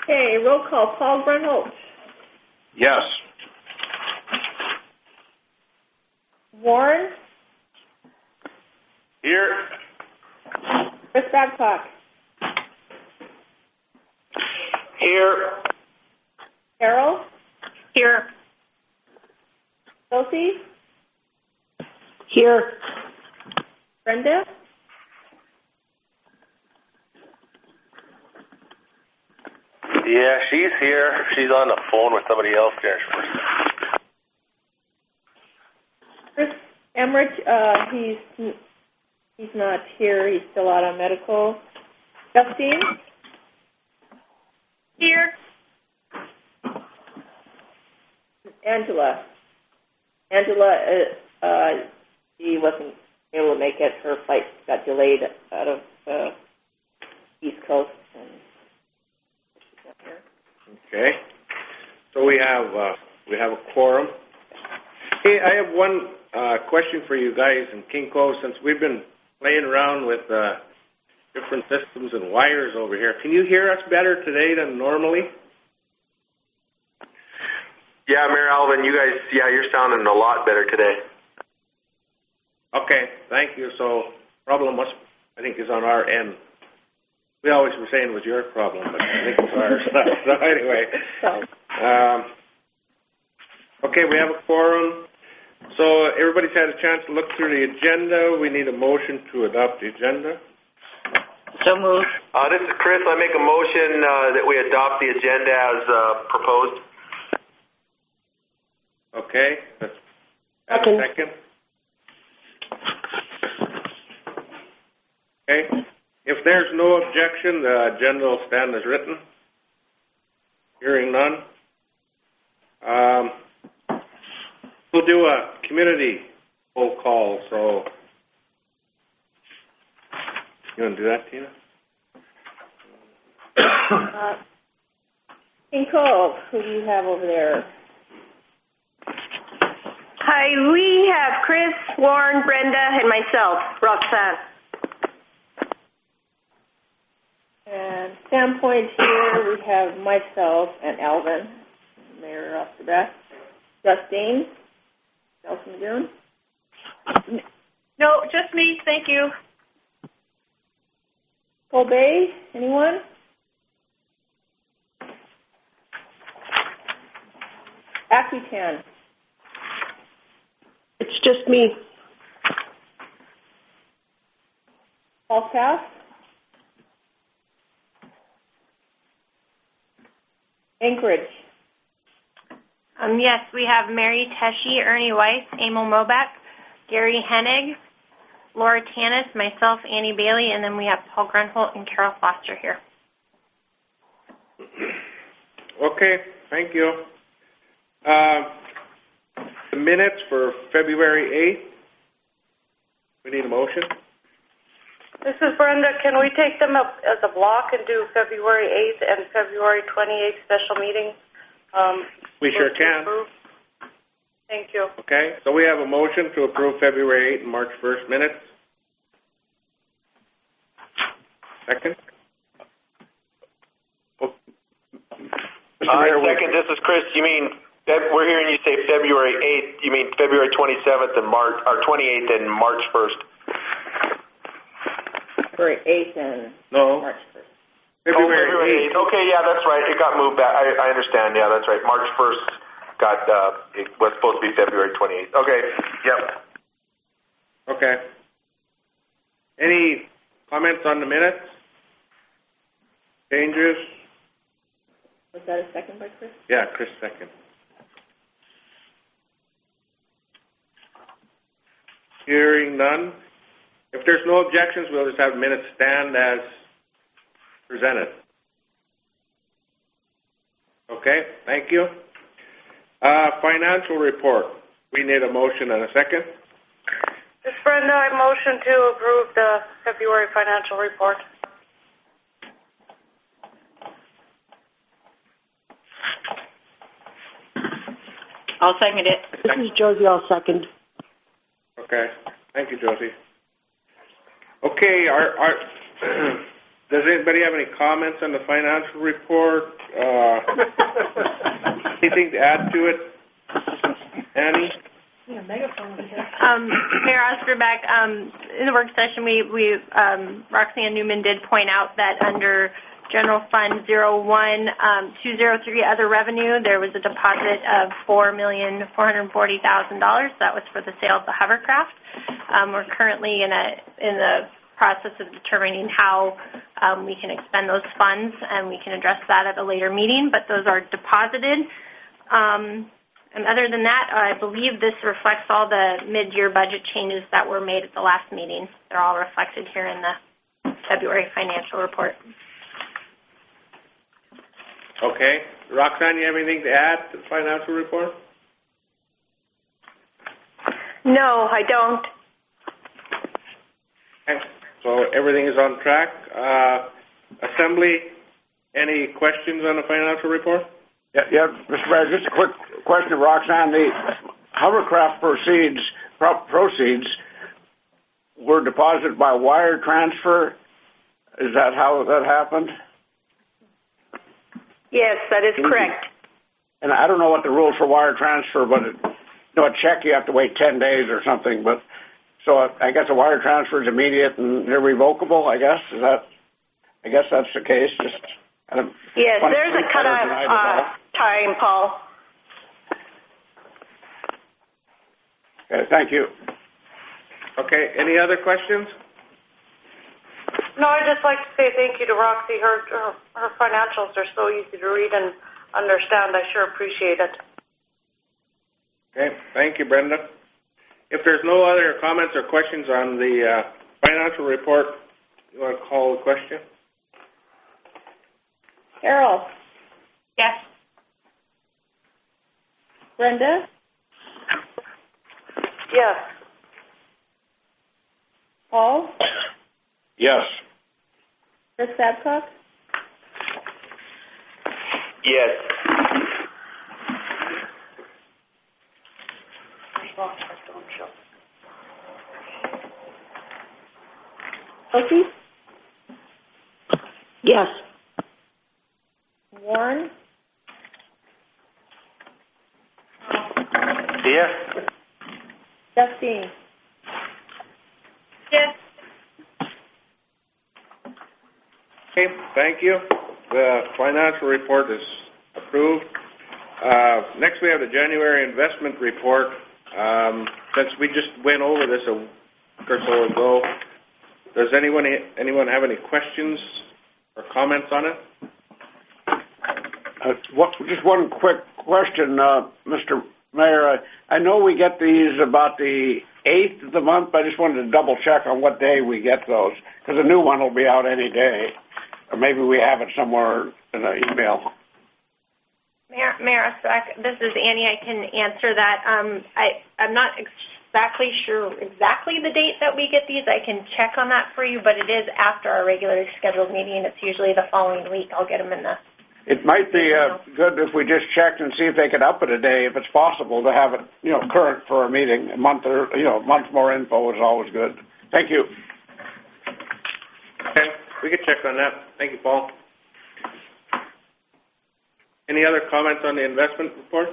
Okay, roll call. Paul Grunholtz. Yes. Warren. Here. Chris Babcock. Here. Carol. Here. Sophie. Here. Brenda. Yeah, she's here. She's on the phone with somebody else there. Chris Emmerich, he's not here. He's still out on medical. Justine? Here. Angela, she wasn't able to make it. Her flight got delayed out of East Coast. And she's not here. Okay. So we have a quorum. Hey, I have one question for you guys in King Cove. Since we've been playing around with different systems and wires over here, can you hear us better today than normally? Yeah, Mayor Alvin, you guys, you're sounding a lot better today. Okay, thank you. So problem I think, is on our end. We always were saying it was your problem, but I think it's ours. So anyway. Okay, we have a quorum. So everybody's had a chance to look through the agenda. We need a motion to adopt the agenda. So moved. This is Chris. I make a motion that we adopt the agenda as proposed. Okay, that's second. Okay, if there's no objection, the agenda will stand as written. Hearing none. We'll do a community roll call, so you want to do that, Tina? King Cove, who do you have over there? Hi, we have Chris, Warren, Brenda, and myself, Roxanne. And Sandpoint here, we have myself and Alvin, Mayor off the bat. Justine, Nelson Lagoon. No, just me, thank you. Cole Bay, anyone? Accutane. It's just me. Falls Pass. Anchorage. Yes, we have Mary Teshi, Ernie Weiss, Emil Moback, Gary Hennig, Laura Tanis, myself, Annie Bailey, and then we have Paul Grunholt and Carol Foster here. Okay, thank you. The minutes for February 8th. We need a motion. This is Brenda. Can we take them up as a block and do February 8th and February 28th special meeting? We sure can. Approve? Thank you. Okay, so we have a motion to approve February 8th and March 1st minutes. Second. Second, this is Chris. You mean, we're hearing you say February 8th. You mean February 27th and March, or 28th and March 1st? February 8th and March 1st. February 8th. Okay, yeah, that's right. It got moved back. I understand. Yeah, that's right. March 1st it was supposed to be February 28th. Okay, yep. Okay. Any comments on the minutes? Changes? Was that a second by Chris? Yeah, Chris second. Hearing none. If there's no objections, we'll just have minutes stand as presented. Okay, thank you. Financial report. We need a motion and a second. This is Brenda. I motion to approve the February financial report. I'll second it. This is Josie. I'll second. Okay, thank you, Josie. Okay, our Does anybody have any comments on the financial report? Anything to add to it? Annie? Mayor Osterbeck, in the work session, Roxanne Newman did point out that under General Fund 01203 Other Revenue, there was a deposit of $4,440,000. That was for the sale of the hovercraft. We're currently in the process of determining how we can expend those funds, and we can address that at a later meeting, but those are deposited. And other than that, I believe this reflects all the mid-year budget changes that were made at the last meeting. They're all reflected here in the February financial report. Okay. Roxanne, you have anything to add to the financial report? No, I don't. Okay. So everything is on track. Assembly, any questions on the financial report? Yeah, Mr. Mayor, just a quick question, Roxanne. The hovercraft proceeds were deposited by wire transfer. Is that how that happened? Yes, that is correct. And I don't know what the rules for wire transfer, but a check you have to wait 10 days or something. But so I guess a wire transfer is immediate and irrevocable. I guess that's the case. Yes, there's a cutoff time, Paul. Okay, thank you. Okay, any other questions? No, I'd just like to say thank you to Roxy. Her financials are so easy to read and understand. I sure appreciate it. Okay, thank you, Brenda. If there's no other comments or questions on the financial report, you want to call the question? Carol? Yes. Brenda? Yes. Paul? Yes. Chris Babcock? Yes. Sophie? Yes. Warren? Yes. Justine? Yes. Okay, thank you. The financial report is approved. Next, we have the January investment report. Since we just went over this a week or so ago, does anyone have any questions or comments on it? Just one quick question, Mr. Mayor. I know we get these about the 8th of the month, but I just wanted to double check on what day we get those, because a new one will be out any day. Or maybe we have it somewhere in an email. Mayor Osterbeck, this is Annie. I can answer that. I'm not exactly sure exactly the date that we get these. I can check on that for you, but it is after our regularly scheduled meeting. It's usually the following week. I'll get them in the... It might be good if we just checked and see if they could up it a day, if it's possible, to have it, current for a meeting. A month more info is always good. Thank you. Okay, we can check on that. Thank you, Paul. Any other comments on the investment report?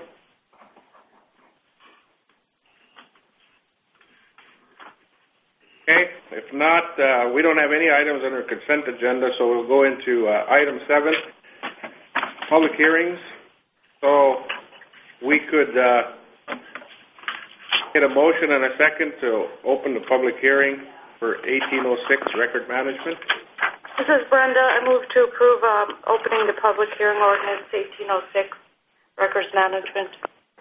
Okay, if not, we don't have any items on our consent agenda, so we'll go into item 7. Public hearings. So we could get a motion and a second to open the public hearing for 1806 record management. This is Brenda. I move to approve opening the public hearing ordinance 1806 records management.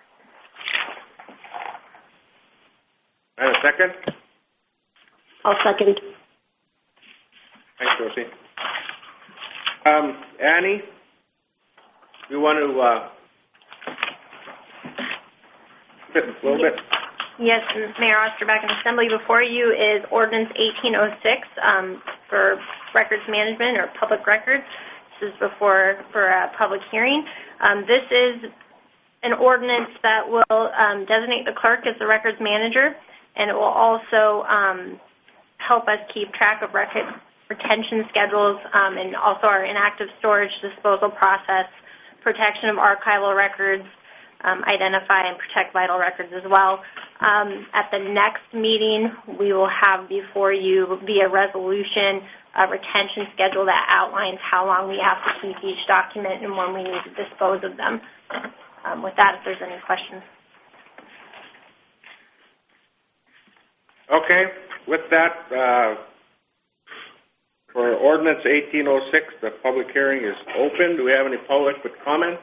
And a second? I'll second. Thanks, Rosie. Annie? You want to fit a little bit? Yes, Mayor Osterbeck, and Assembly, before you is Ordinance 1806 for records management or public records. This is for a public hearing. This is an ordinance that will designate the clerk as the records manager, and it will also help us keep track of records retention schedules, and also our inactive storage disposal process, protection of archival records, identify and protect vital records as well. At the next meeting, we will have before you via resolution a retention schedule that outlines how long we have to keep each document and when we need to dispose of them. With that, if there's any questions. Okay, with that, for Ordinance 1806, the public hearing is open. Do we have any public with comment?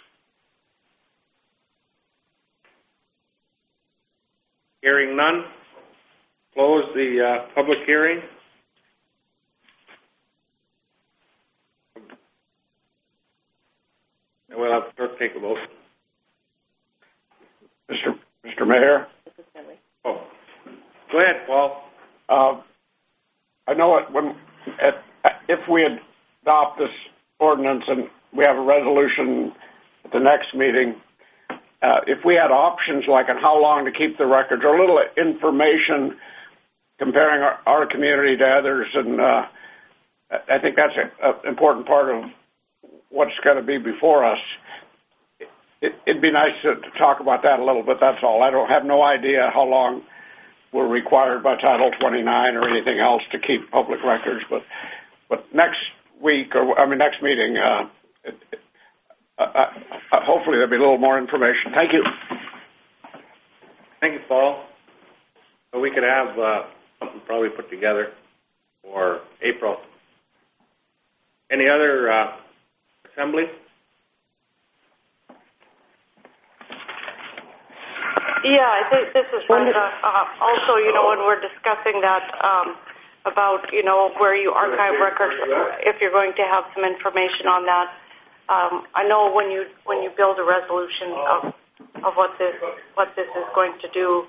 Hearing none, close the public hearing. And we'll have clerk take a vote. Mr. Mayor? Oh, go ahead, Paul. I know if we adopt this ordinance and we have a resolution at the next meeting, if we had options like on how long to keep the records or a little information comparing our community to others, and I think that's an important part of what's going to be before us. It'd be nice to talk about that a little bit, that's all. I don't have no idea how long we're required by Title 29 or anything else to keep public records, but next week, next meeting, hopefully there'll be a little more information. Thank you. Thank you, Paul. So we could have something probably put together for April. Any other assembly? Yeah, I think this is Brenda. Also, when we're discussing that about, where you archive records, if you're going to have some information on that, I know when you build a resolution of what this is going to do,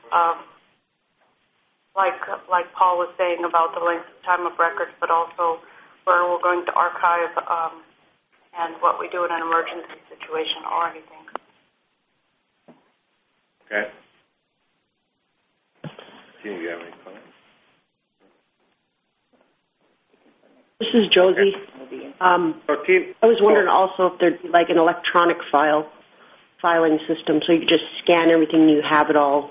like Paul was saying about the length of time of records, but also where we're going to archive and what we do in an emergency situation or anything. Okay. Do you have any comments? This is Josie. I was wondering also if there'd be like an electronic filing system so you could just scan everything and you have it all.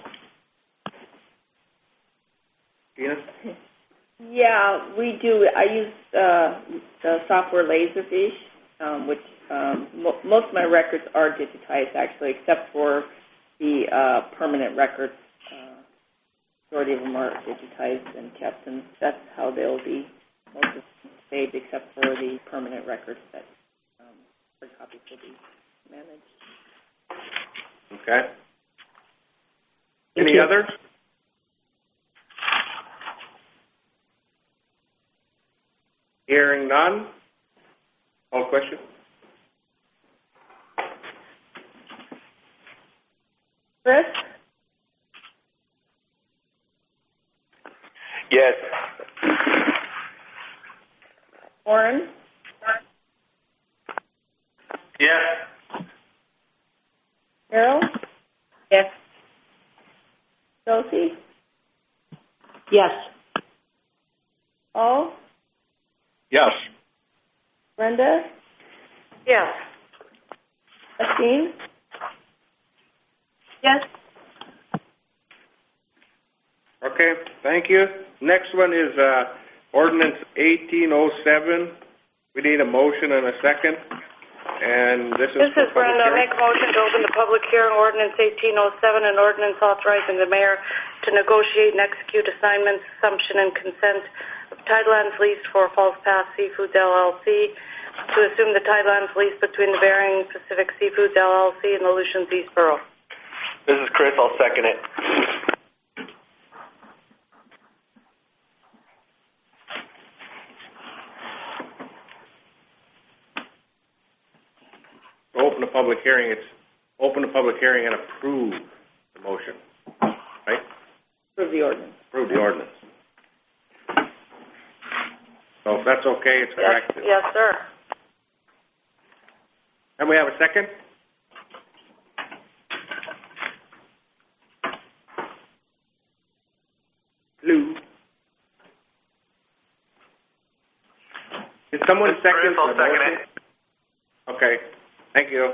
Tina? Yeah, we do. I use the software Laserfish, which most of my records are digitized actually, except for the permanent records. Majority of them are digitized and kept, and that's how they'll be most of them saved, except for the permanent records that hard copies will be managed. Okay. Any others? Hearing none. All questions? Chris? Yes. Warren? Yes. Carol? Yes. Josie? Yes. Paul? Yes. Brenda? Yes. Justine? Yes. Okay, thank you. Next one is Ordinance 1807. We need a motion and a second. And this is Brenda. Make a motion to open the public hearing, Ordinance 1807, an ordinance authorizing the mayor to negotiate and execute assignments, assumption, and consent of Tidelands lease for Falls Pass Seafoods LLC to assume the Tidelands lease between the Bering Pacific Seafoods LLC and the Aleutians East Borough. This is Chris. I'll second it. Open the public hearing. It's open the public hearing and approve the motion. Right? Approve the ordinance. Approve the ordinance. So if that's okay, it's correct. Yes, sir. And we have a second? Lou. someone second I'll the second motion? it. Okay, thank you.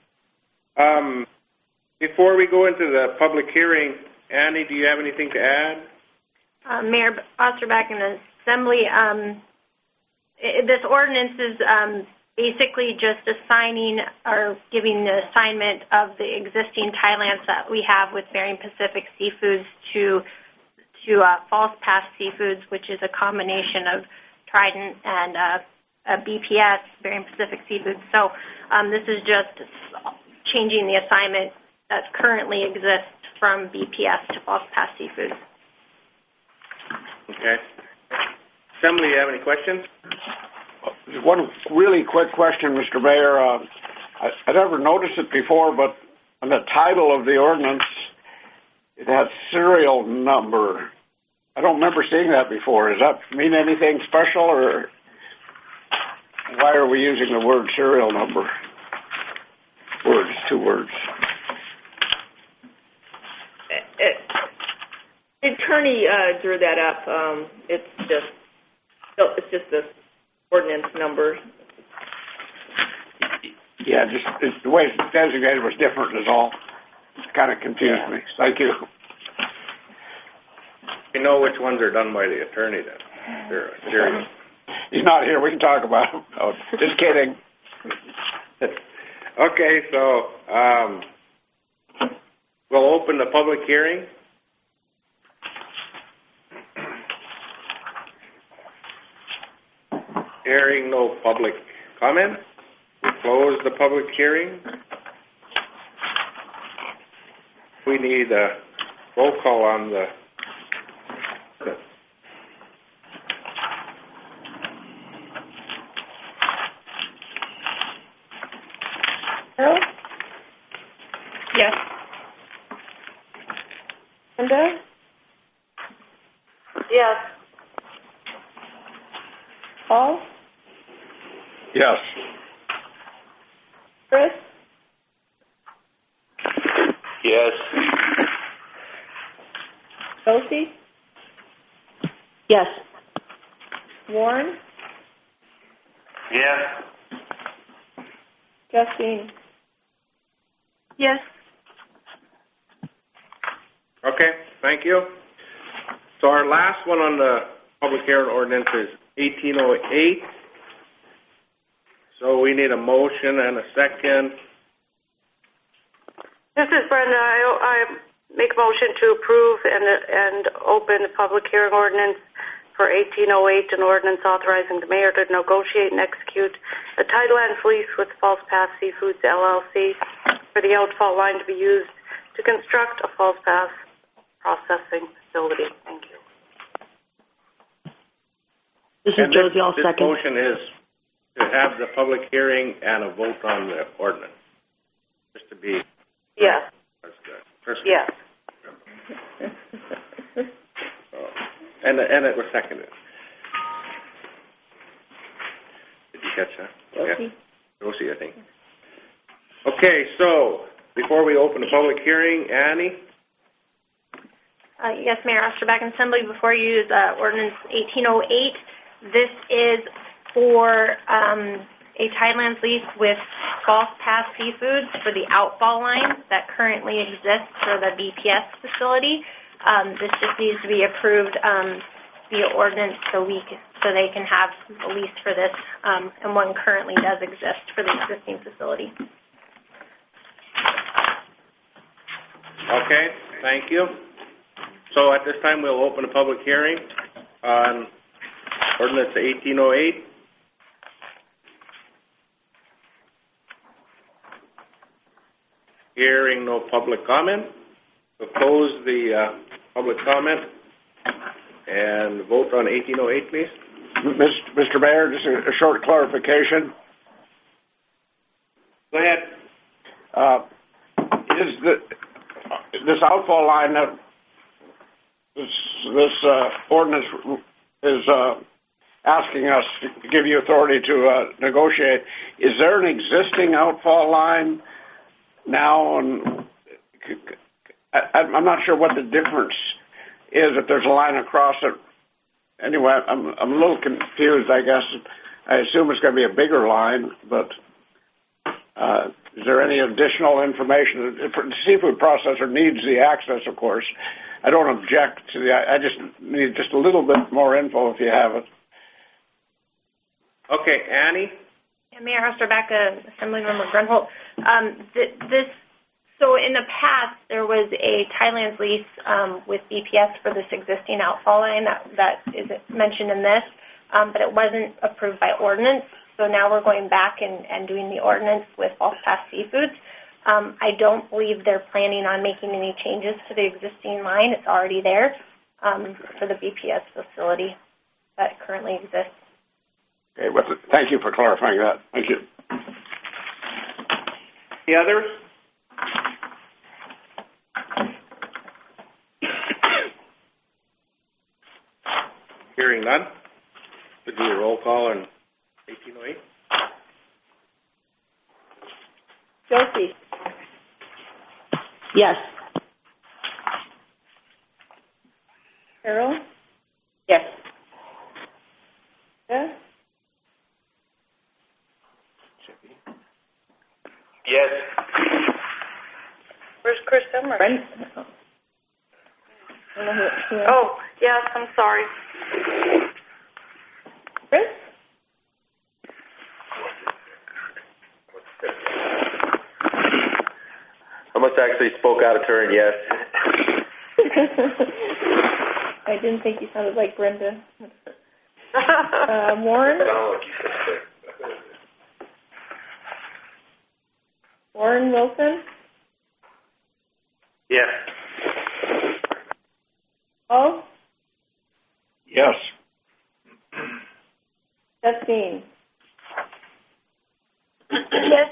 Before we go into the public hearing, Annie, do you have anything to add? Mayor Osterbeck and the Assembly, this ordinance is basically just assigning or giving the assignment of the existing tie lands that we have with Bering Pacific Seafoods to Falls Pass Seafoods, which is a combination of Trident and BPS, Bering Pacific Seafoods. So this is just changing the assignment that currently exists from BPS to Falls Pass Seafoods. Okay. Assembly, you have any questions? One really quick question, Mr. Mayor. I never noticed it before, but on the title of the ordinance, it has serial number. I don't remember seeing that before. Does that mean anything special, or why are we using the word serial number? Words, 2 words. The attorney drew that up. It's just this ordinance number. Yeah, just the way it's designated was different is all. It kind of confused me. Thank you. You know which ones are done by the attorney then. They're serious. He's not here. We can talk about him. Oh, just kidding. Okay, so we'll open the public hearing. Hearing no public comment, we close the public hearing. We need a roll call on the. Carol? Yes. Linda? Yes. Paul? Yes. Chris? Yes. Josie? Yes. Warren? Yes. Justine? Yes. Okay, thank you. So our last one on the public hearing ordinance is 1808. So we need a motion and a second. This is Brenda. I make a motion to approve and open the public hearing ordinance for 1808, an ordinance authorizing the mayor to negotiate and execute a tidelands lease with Falls Pass Seafoods, LLC, for the outfall line to be used to construct a Falls Pass processing facility. Thank you. This is Josie. I'll second. This motion is to have the public hearing and a vote on the ordinance. Just to be. Yes. That's good. Yes. And it was seconded. Did you catch that? Josie? Yeah. Josie, I think. Okay, so before we open the public hearing, Annie? Yes, Mayor Osterbeck and Assembly, before you use Ordinance 1808, this is for a tidelands lease with Falls Pass Seafoods for the outfall line that currently exists for the BPS facility. This just needs to be approved via ordinance so they can have a lease for this, and one currently does exist for the existing facility. Okay, thank you. So at this time, we'll open a public hearing on ordinance 1808. Hearing no public comment, we'll close the public comment and vote on 1808, please. Mr. Mayor, just a short clarification. Go ahead. Is this outfall line that this ordinance is asking us to give you authority to negotiate, is there an existing outfall line now? And I'm not sure what the difference is if there's a line across it. Anyway, I'm a little confused, I guess. I assume it's going to be a bigger line, but is there any additional information? The seafood processor needs the access, of course. I don't object to I just need just a little bit more info if you have it. Okay, Annie? Yeah, Mayor Osterbeck, Assemblymember Grunholt. So in the past, there was a Thailand's lease with BPS for this existing outfall line that is mentioned in this, but it wasn't approved by ordinance. So now we're going back and doing the ordinance with Falls Pass Seafoods. I don't believe they're planning on making any changes to the existing line. It's already there for the BPS facility that currently exists. Okay, well, thank you for clarifying that. Thank you. Any others? Hearing none. We'll do a roll call on 1808. Josie? Yes. Carol? Yes. Yeah? Yes. Where's Chris Emmer? Brenda? I don't know who Oh, yes, I'm sorry. Chris? I must actually spoke out of turn, yes. I didn't think you sounded like Brenda. Warren? Warren Wilson? Yes. Oh? Yes. Justine? Yes.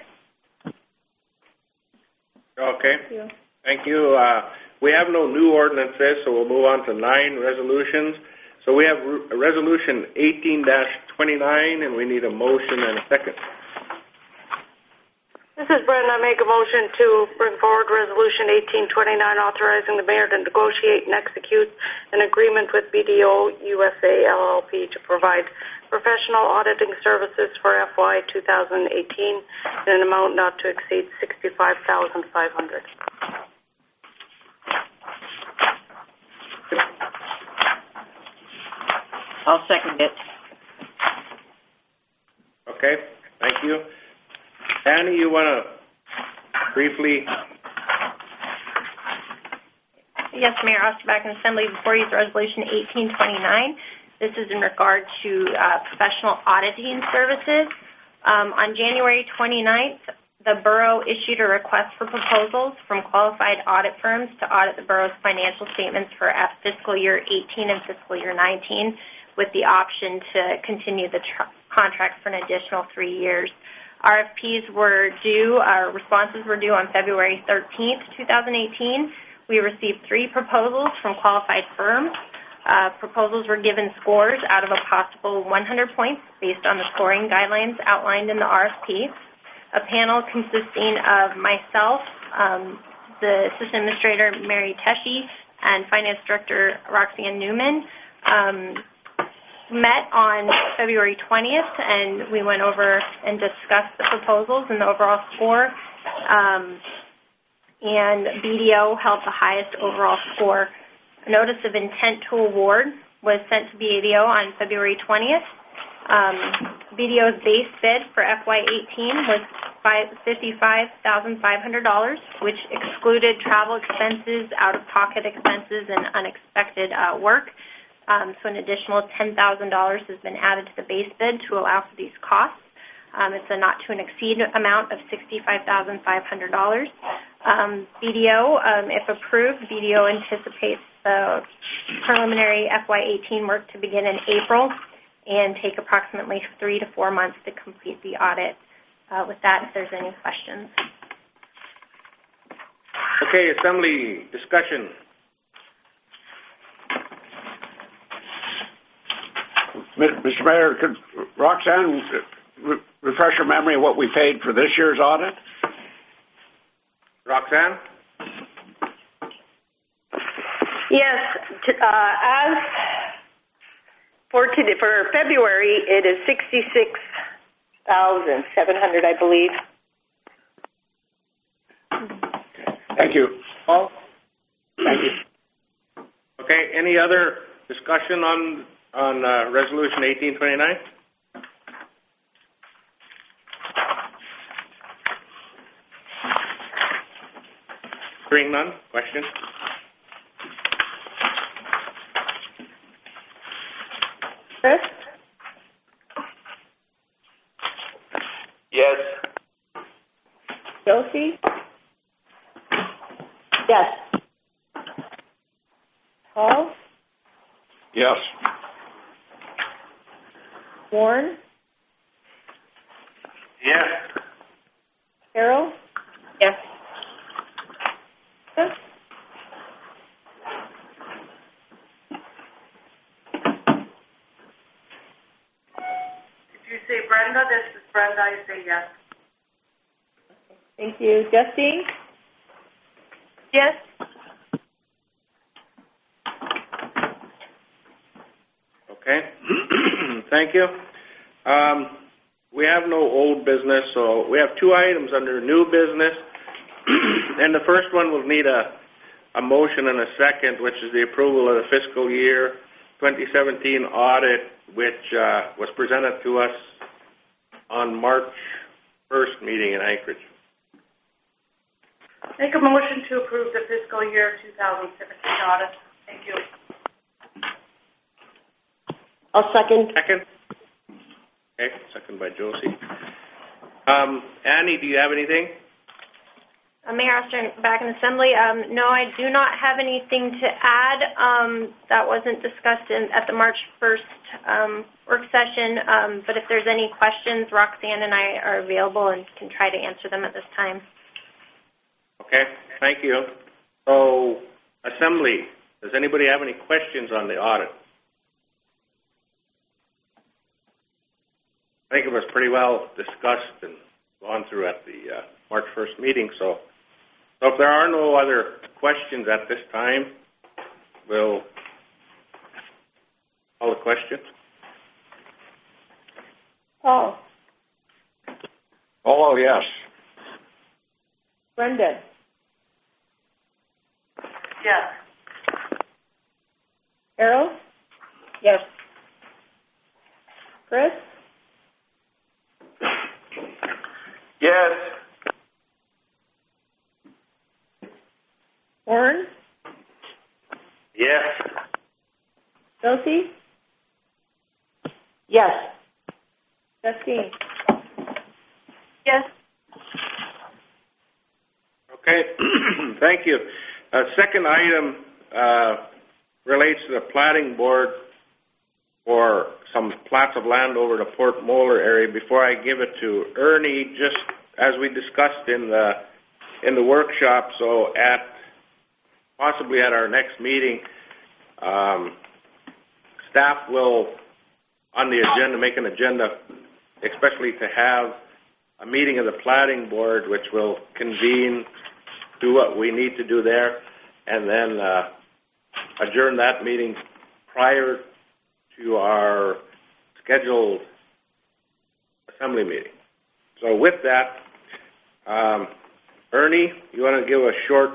Okay. Thank you. Thank you. We have no new ordinances, so we'll move on to 9 resolutions. So we have Resolution 18-29, and we need a motion and a second. This is Brenda. I make a motion to bring forward Resolution 1829, authorizing the mayor to negotiate and execute an agreement with BDO USA LLP to provide professional auditing services for FY 2018 in an amount not to exceed $65,500. I'll second it. Okay. Thank you. Annie, you want to briefly? Yes, Mayor Osterbeck and Assembly, before you is Resolution 1829. This is in regard to professional auditing services. On January 29th, the Borough issued a request for proposals from qualified audit firms to audit the Borough's financial statements for fiscal year 18 and fiscal year 19, with the option to continue the contract for an additional 3 years. RFPs were due, responses were due on February 13th, 2018. We received 3 proposals from qualified firms. Proposals were given scores out of a possible 100 points based on the scoring guidelines outlined in the RFP. A panel consisting of myself, the Assistant Administrator Mary Teshi, and Finance Director Roxanne Newman met on February 20th, and we went over and discussed the proposals and the overall score. And BDO held the highest overall score. A notice of intent to award was sent to BDO on February 20th. BDO's base bid for FY18 was $55,500, which excluded travel expenses, out-of-pocket expenses, and unexpected work. So an additional $10,000 has been added to the base bid to allow for these costs. It's a not-to-exceed amount of $65,500. BDO, if approved, BDO anticipates the preliminary FY18 work to begin in April and take approximately 3 to 4 months to complete the audit. With that, if there's any questions. Okay, Assembly discussion. Mr. Mayor, could Roxanne refresh your memory of what we paid for this year's audit? Roxanne? Yes, For February, it is $66,700, I believe. Thank you. Paul? Thank you. Okay, any other discussion on Resolution 1829? Hearing none. Question? Chris? Yes. Josie? Yes. Paul? Yes. Warren? Yes. Carol? Yes. Yes. If you say Brenda, this is Brenda, I say yes. Thank you. Justine? Yes. Okay. Thank you. We have no old business, so we have two items under new business. And the first one will need a motion and a second, which is the approval of the fiscal year 2017 audit, which was presented to us on March 1st meeting in Anchorage. Make a motion to approve the fiscal year 2017 audit. Thank you. I'll second. Second? Okay, second by Josie. Annie, do you have anything? Mayor Oster, back in Assembly. No, I do not have anything to add. That wasn't discussed at the March 1st work session. But if there's any questions, Roxanne and I are available and can try to answer them at this time. Okay, thank you. So, Assembly, does anybody have any questions on the audit? I think it was pretty well discussed and gone through at the March 1st meeting. So if there are no other questions at this time, we'll call the question. Paul? Oh, yes. Brenda? Yes. Carol? Yes. Chris? Yes. Warren? Yes. Josie? Yes. Justine? Yes. Okay, thank you. Second item relates to the plating board for some plots of land over the Port Moller area. Before I give it to Ernie, just as we discussed in the workshop, so possibly at our next meeting, staff will on the agenda make an agenda, especially to have a meeting of the plating board, which will convene, do what we need to do there, and then adjourn that meeting prior to our scheduled assembly meeting. So with that, Ernie, you want to give a short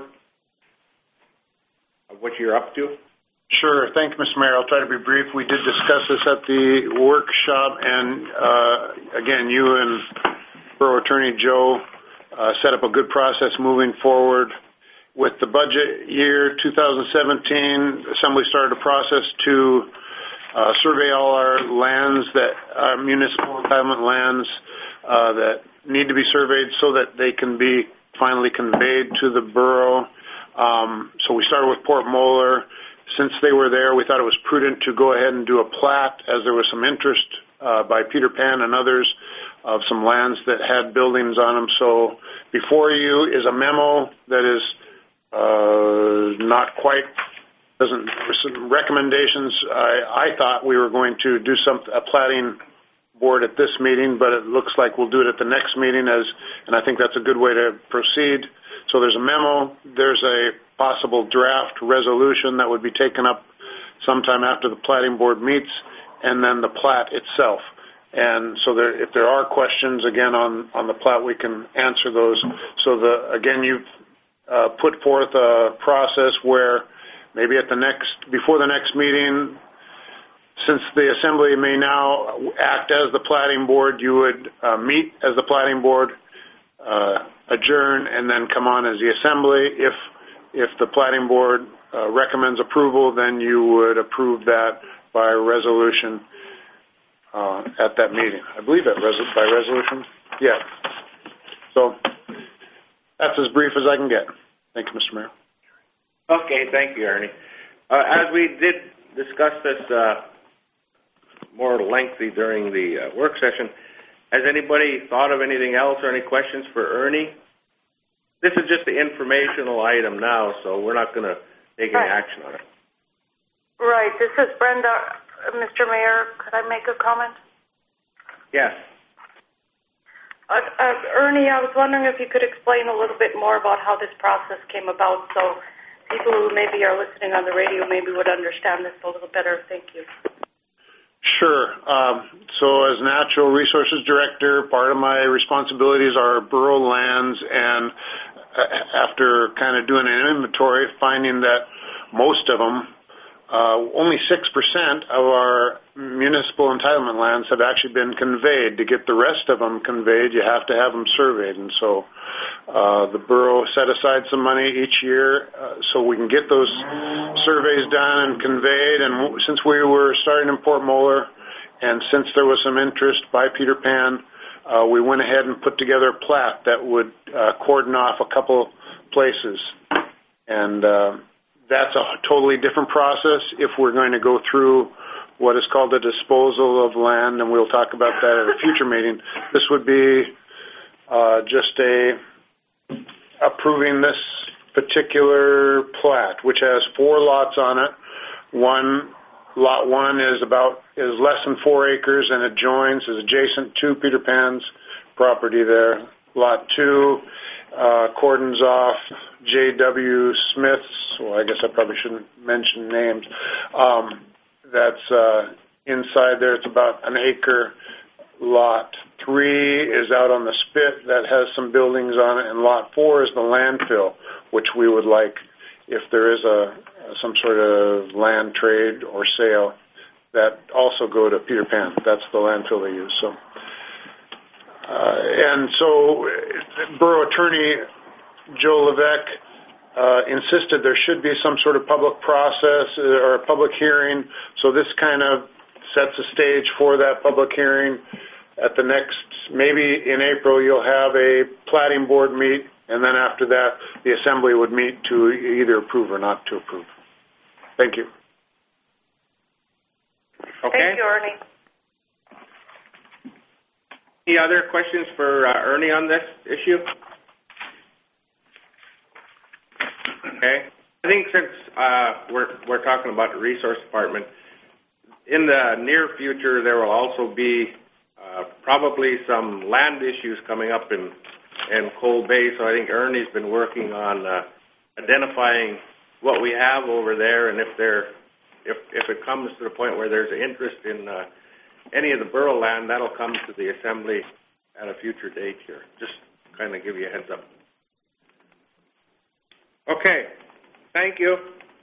of what you're up to? Sure. Thank you, Mr. Mayor. I'll try to be brief. We did discuss this at the workshop, and again, you and Borough Attorney Joe set up a good process moving forward. With the budget year 2017, Assembly started a process to survey all our lands that are municipal entitlement lands that need to be surveyed so that they can be finally conveyed to the borough. So we started with Port Moller. Since they were there, we thought it was prudent to go ahead and do a plat, as there was some interest by Peter Pan and others of some lands that had buildings on them. So before you is a memo that is not quite, doesn't, some recommendations. I thought we were going to do a platting board at this meeting, but it looks like we'll do it at the next meeting, and I think that's a good way to proceed. So there's a memo, there's a possible draft resolution that would be taken up sometime after the platting board meets, and then the plat itself. And so if there are questions, again, on the plat, we can answer those. So, again, you've put forth a process where maybe before the next meeting, since the Assembly may now act as the plating board, you would meet as the plating board, adjourn, and then come on as the Assembly. If the plating board recommends approval, then you would approve that by resolution at that meeting. I believe by resolution. Yeah. So that's as brief as I can get. Thank you, Mr. Mayor. Okay, thank you, Ernie. As we did discuss this more lengthy during the work session, has anybody thought of anything else or any questions for Ernie? This is just the informational item now, so we're not going to take any action on it. Right. This is Brenda. Mr. Mayor, could I make a comment? Yes. Ernie, I was wondering if you could explain a little bit more about how this process came about so people who maybe are listening on the radio maybe would understand this a little better. Thank you. Sure. So as Natural Resources Director, part of my responsibilities are borough lands, and after kind of doing an inventory, finding that most of them, only 6% of our municipal entitlement lands have actually been conveyed. To get the rest of them conveyed, you have to have them surveyed. And so the borough set aside some money each year so we can get those surveys done and conveyed. And since we were starting in Port Moller, and since there was some interest by Peter Pan, we went ahead and put together a plat that would cordon off a couple places. And that's a totally different process if we're going to go through what is called a disposal of land, and we'll talk about that at a future meeting. This would be just approving this particular plat, which has 4 lots on it. Lot 1 is less than 4 acres and is adjacent to Peter Pan's property there. Lot 2 cordons off J.W. Smith's. Well, I guess I probably shouldn't mention names. That's inside there. It's about an acre. Lot 3 is out on the spit that has some buildings on it, and Lot 4 is the landfill, which we would like if there is some sort of land trade or sale that also go to Peter Pan. That's the landfill they use. So, and so, Borough Attorney Joe Levesque insisted there should be some sort of public process or a public hearing. So this kind of sets the stage for that public hearing. At the next, maybe in April, you'll have a plating board meet, and then after that, the Assembly would meet to either approve or not to approve. Thank you. Okay. Thank you, Ernie. Any other questions for Ernie on this issue? Okay. I think since we're talking about the Resource Department, in the near future there will also be probably some land issues coming up in Cold Bay. So I think Ernie's been working on identifying what we have over there, and if it comes to the point where there's interest in any of the borough land, that'll come to the Assembly at a future date here. Just kind of give you a heads up. Okay, thank you.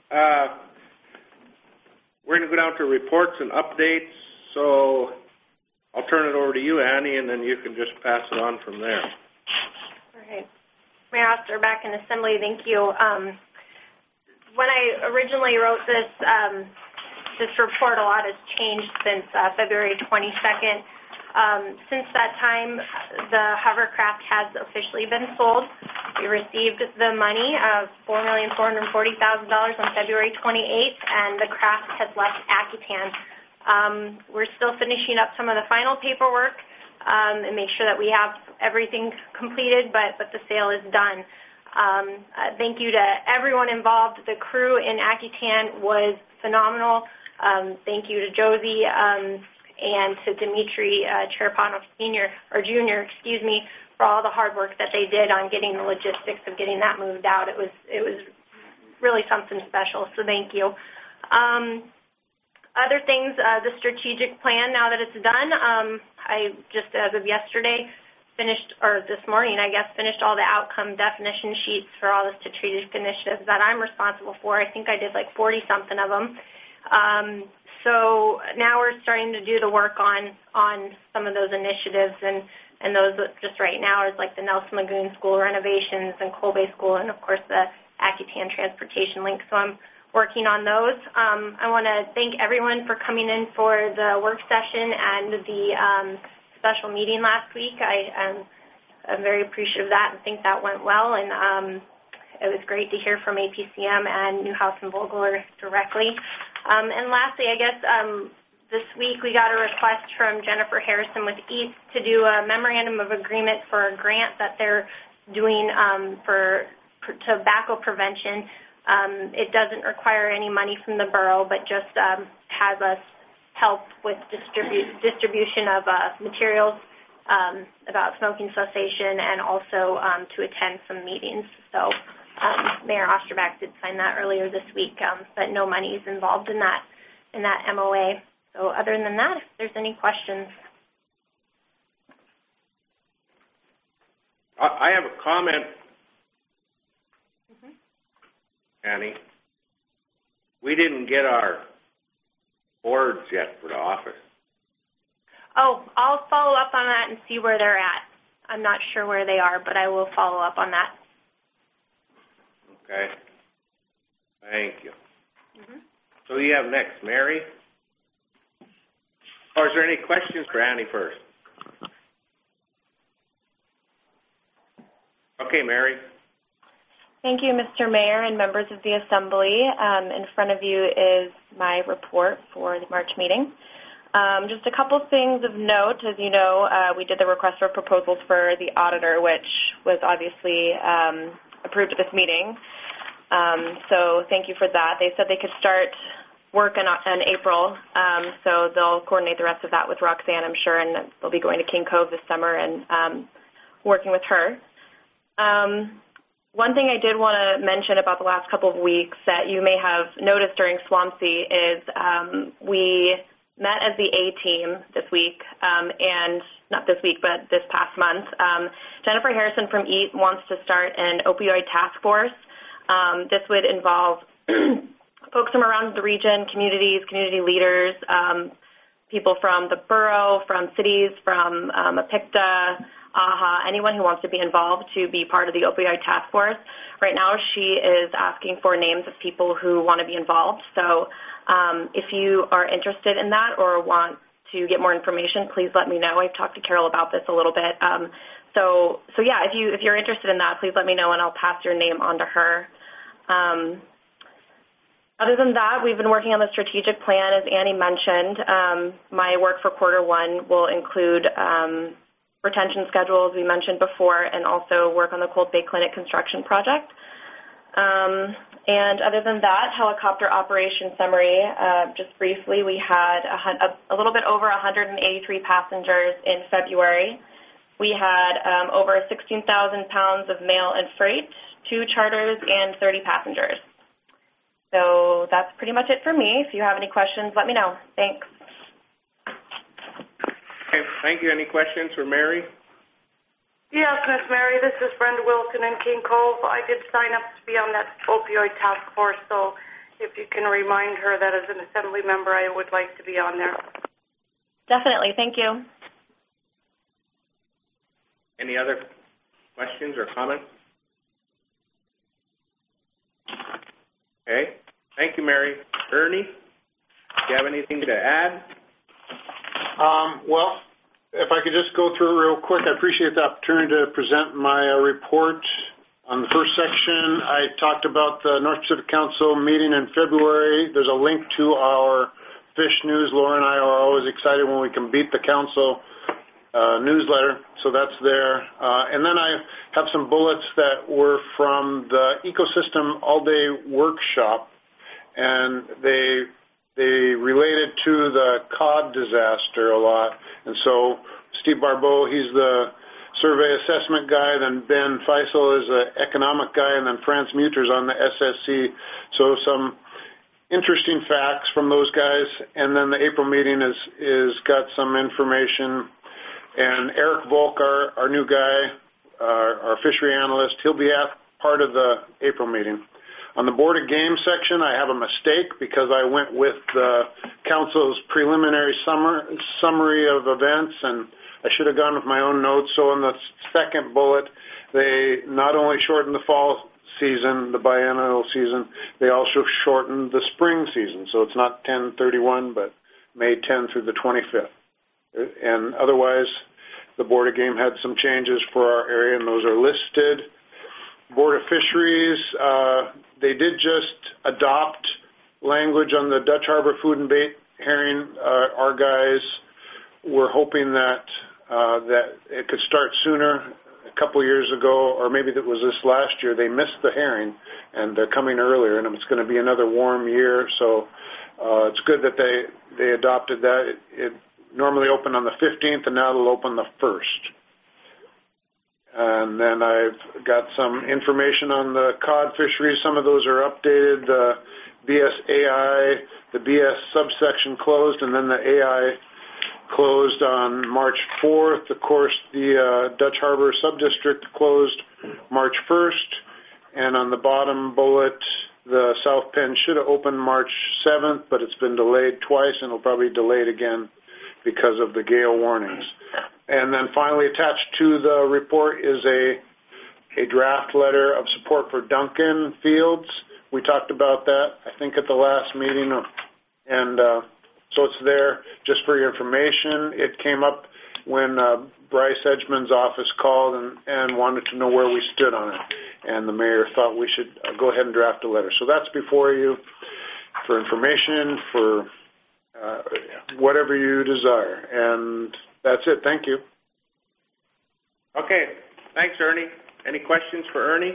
We're going to go down to reports and updates, so I'll turn it over to you, Annie, and then you can just pass it on from there. All right. Mayor Oster, back in Assembly, thank you. When I originally wrote this report, a lot has changed since February 22nd. Since that time, the hovercraft has officially been sold. We received the money of $4,440,000 on February 28th, and the craft has left Accutan. We're still finishing up some of the final paperwork and make sure that we have everything completed, but the sale is done. Thank you to everyone involved. The crew in Accutan was phenomenal. Thank you to Josie and to Dimitri Cherepano Jr., for all the hard work that they did on getting the logistics of getting that moved out. It was really something special, so thank you. other things, the strategic plan, now that it's done, I just, as of yesterday, this morning, I guess, finished all the outcome definition sheets for all the strategic initiatives that I'm responsible for. I think I did like 40-something of them. So now we're starting to do the work on some of those initiatives, and those just right now is like the Nelson Lagoon School renovations and Coal Bay School, and of course the Accutan Transportation Link. So I'm working on those. I want to thank everyone for coming in for the work session and the special meeting last week. I'm very appreciative of that and think that went well, and it was great to hear from APCM and Newhouse and Vogler directly. And lastly, I guess this week we got a request from Jennifer Harrison with EATS to do a memorandum of agreement for a grant that they're doing for tobacco prevention. It doesn't require any money from the borough, but just has us help with distribution of materials about smoking cessation, and also to attend some meetings. So Mayor Osterbach did sign that earlier this week, but no money is involved in that MOA. So other than that, if there's any questions. I have a comment, Annie. We didn't get our boards yet for the office. Oh, I'll follow up on that and see where they're at. I'm not sure where they are, but I will follow up on that. Okay. Thank you. So you have next, Mary? Or is there any questions for Annie first? Okay, Mary. Thank you, Mr. Mayor and members of the Assembly. In front of you is my report for the March meeting. Just a couple things of note. As you know, we did the request for proposals for the auditor, which was obviously approved at this meeting. So thank you for that. They said they could start work in April, so they'll coordinate the rest of that with Roxanne, I'm sure, and they'll be going to King Cove this summer and working with her. One thing I did want to mention about the last couple of weeks that you may have noticed during Swampsea is we met as the A-team this week, and not this week, but this past month. Jennifer Harrison from EAT wants to start an opioid task force. This would involve folks from around the region, communities, community leaders, people from the borough, from cities, from APICTA, AHA, anyone who wants to be involved to be part of the opioid task force. Right now she is asking for names of people who want to be involved. So if you are interested in that or want to get more information, please let me know. I've talked to Carol about this a little bit. So yeah, if you're interested in that, please let me know and I'll pass your name on to her. Other than that, we've been working on the strategic plan, as Annie mentioned. My work for Q1 will include retention schedules we mentioned before, and also work on the Cold Bay Clinic construction project. And other than that, helicopter operation summary, just briefly, we had a little bit over 183 passengers in February. We had over 16,000 pounds of mail and freight, 2 charters, and 30 passengers. So that's pretty much it for me. If you have any questions, let me know. Thanks. Okay, thank you. Any questions for Mary? Yes, Miss Mary, this is Brenda Wilson in King Cove. I did sign up to be on that opioid task force, so if you can remind her that as an Assembly member I would like to be on there. Definitely. Thank you. Any other questions or comments? Okay. Thank you, Mary. Ernie, do you have anything to add? Well, if I could just go through it real quick, I appreciate the opportunity to present my report. On the first section, I talked about the North Pacific Council meeting in February. There's a link to our Fish News. Laura and I are always excited when we can beat the council newsletter, so that's there. And then I have some bullets that were from the Ecosystem All-Day Workshop, and they related to the cod disaster a lot. And so Steve Barbeau, he's the survey assessment guy, then Ben Feisel is the economic guy, and then Franz Muter's on the SSC. So some interesting facts from those guys. And then the April meeting is got some information. And Eric Volk, our new guy, our fishery analyst, he'll be at part of the April meeting. On the Board of Game section, I have a mistake because I went with the council's preliminary summary of events, and I should have gone with my own notes. So in the second bullet, they not only shortened the fall season, the biennial season, they also shortened the spring season. So it's not 10/31, but May 10 through the 25th. And otherwise, the Board of Game had some changes for our area, and those are listed. Board of Fisheries, they did just adopt language on the Dutch Harbor food and bait herring. Our guys were hoping that it could start sooner. A couple years ago, or maybe it was this last year, they missed the herring, and they're coming earlier, and it's going to be another warm year. So it's good that they adopted that. It normally opened on the 15th, and now it'll open the 1st. And then I've got some information on the cod fisheries. Some of those are updated. The BSAI, the BS subsection closed, and then the AI closed on March 4th. Of course, the Dutch Harbor subdistrict closed March 1st. And on the bottom bullet, the South Penn should have opened March 7th, but it's been delayed twice, and it'll probably be delayed again because of the gale warnings. And then finally attached to the report is a draft letter of support for Duncan Fields. We talked about that, I think, at the last meeting, and so it's there just for your information. It came up when Bryce Edgman's office called and wanted to know where we stood on it, and the mayor thought we should go ahead and draft a letter. So that's before you for information, for whatever you desire. And that's it. Thank you. Okay. Thanks, Ernie. Any questions for Ernie?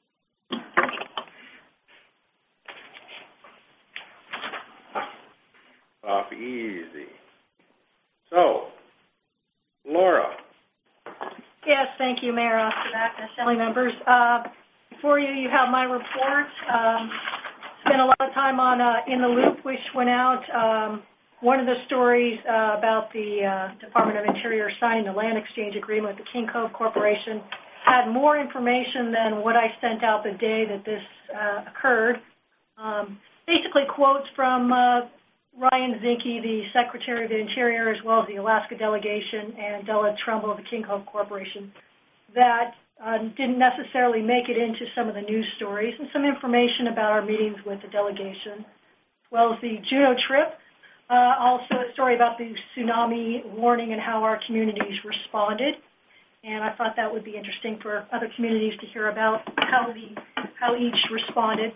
Off easy. So, Laura. Yes, thank you, Mayor Ostadak and Assembly members. Before you have my report. Spent a lot of time on In the Loop, which went out. One of the stories about the Department of Interior signing the land exchange agreement with the King Cove Corporation had more information than what I sent out the day that this occurred. Basically quotes from Ryan Zinke, the Secretary of the Interior, as well as the Alaska delegation, and Della Trumbull of the King Cove Corporation, that didn't necessarily make it into some of the news stories, and some information about our meetings with the delegation, as well as the Juneau trip. Also a story about the tsunami warning and how our communities responded. And I thought that would be interesting for other communities to hear about how each responded.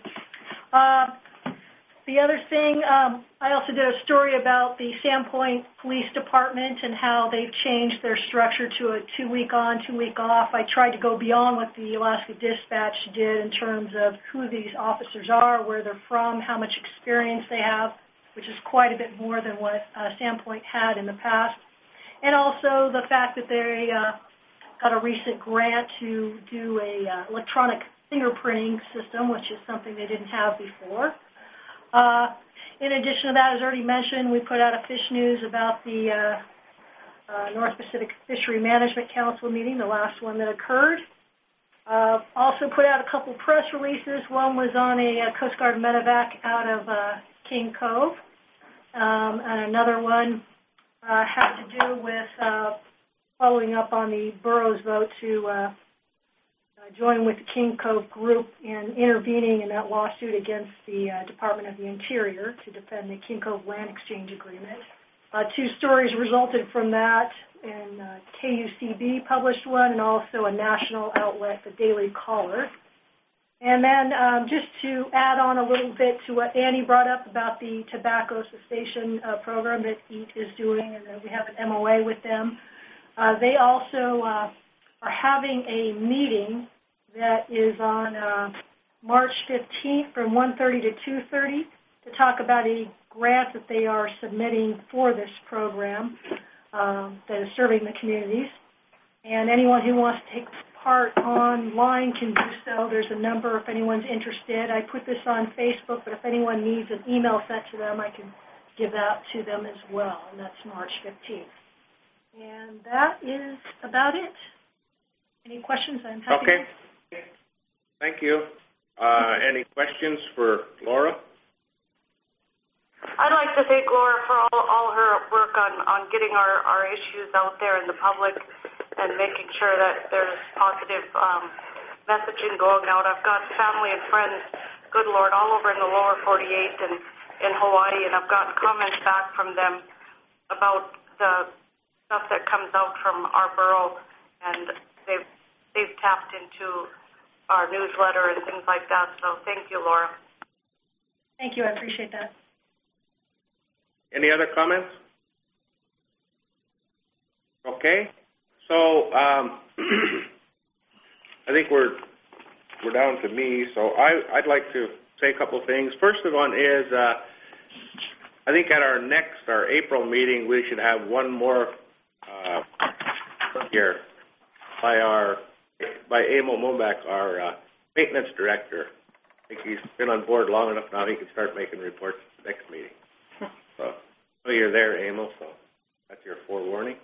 The other thing, I also did a story about the Sandpoint Police Department and how they've changed their structure to a 2-week on, 2-week off. I tried to go beyond what the Alaska Dispatch did in terms of who these officers are, where they're from, how much experience they have, which is quite a bit more than what Sandpoint had in the past. And also the fact that they got a recent grant to do a electronic fingerprinting system, which is something they didn't have before. In addition to that, as already mentioned, we put out a Fish News about the North Pacific Fishery Management Council meeting, the last one that occurred. Also put out a couple press releases. One was on a Coast Guard medevac out of King Cove, and another one had to do with following up on the borough's vote to join with the King Cove group in intervening in that lawsuit against the Department of the Interior to defend the King Cove Land Exchange Agreement. 2 stories resulted from that, and KUCB published one, and also a national outlet, the Daily Caller. And then just to add on a little bit to what Annie brought up about the tobacco cessation program that EAT is doing, and that we have an MOA with them, they also are having a meeting that is on March 15th from 1:30 to 2:30 to talk about a grant that they are submitting for this program that is serving the communities. And anyone who wants to take part online can do so. There's a number if anyone's interested. I put this on Facebook, but if anyone needs an email sent to them, I can give that to them as well, and that's March 15th. And that is about it. Any questions? I'm happy to. Okay. Thank you. Any questions for Laura? I'd like to thank Laura for all her work on getting our issues out there in the public and making sure that there's positive messaging going out. I've got family and friends, good Lord, all over in the lower 48 and in Hawaii, and I've gotten comments back from them about the stuff that comes out from our borough, and they've tapped into our newsletter and things like that. So thank you, Laura. Thank you. I appreciate that. Any other comments? Okay. So I think we're down to me. So I'd like to say a couple of things. First of all is I think at our April meeting, we should have one more here by Emil Mumbach, our maintenance director. I think he's been on board long enough now he can start making reports at the next meeting. So you're there, Emil, so that's your forewarning.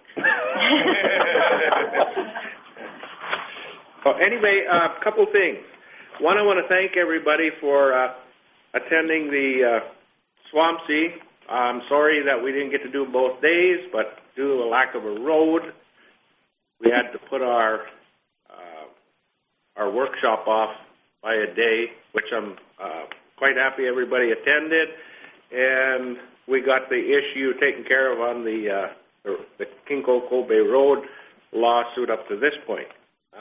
So anyway, a couple things. One, I want to thank everybody for attending the Swampsea. I'm sorry that we didn't get to do both days, but due to a lack of a road, we had to put our workshop off by a day, which I'm quite happy everybody attended, and we got the issue taken care of on the Kinko-Kobe Road lawsuit up to this point.